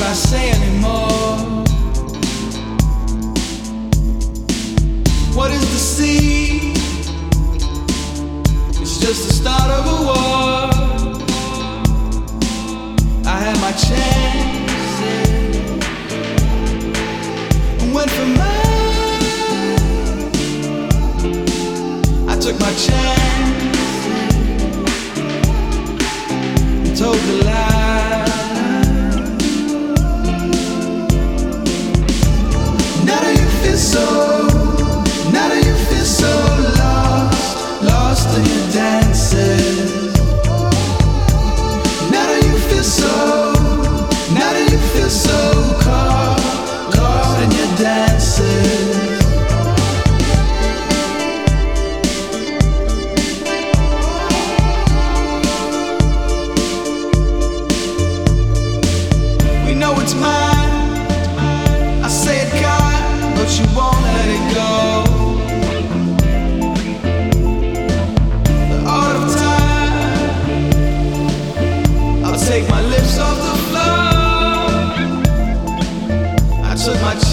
I say anymore. What is the sea? It's just the start of a war. I had my chances and went for mine. I took my chance and told the lie. Now do you feel so? Now do you feel so lost? Lost in your dances. Now do you feel so? Now do you feel so caught in your dances? We know it's mine. I say it kind, but you won't let it go. The art of time. I'll take my lips off the floor. I took my